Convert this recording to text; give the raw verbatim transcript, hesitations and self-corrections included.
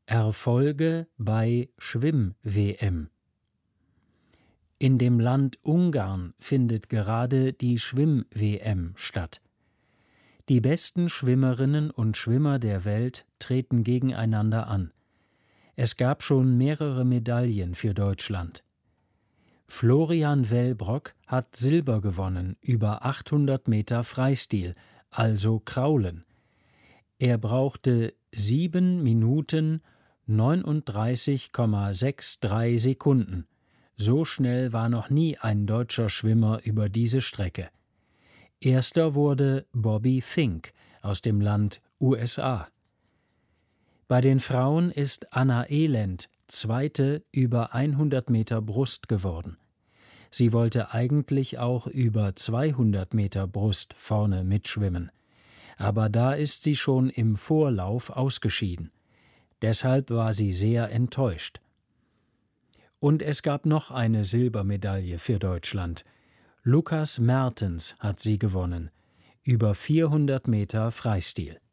Erfolge bei Schwimm-W M. In dem Land Ungarn findet gerade die Schwimm-W M statt. Die besten Schwimmerinnen und Schwimmer der Welt treten gegeneinander an. Es gab schon mehrere Medaillen für Deutschland. Florian Wellbrock hat Silber gewonnen über achthundert Meter Freistil, also Kraulen. Er brauchte sieben Minuten neununddreißig Komma dreiundsechzig Sekunden. So schnell war noch nie ein deutscher Schwimmer über diese Strecke. Erster wurde Bobby Fink aus dem Land U S A. Bei den Frauen ist Anna Elend Zweite über hundert Meter Brust geworden. Sie wollte eigentlich auch über zweihundert Meter Brust vorne mitschwimmen. Aber da ist sie schon im Vorlauf ausgeschieden. Deshalb war sie sehr enttäuscht. Und es gab noch eine Silbermedaille für Deutschland. Lukas Mertens hat sie gewonnen, über vierhundert Meter Freistil.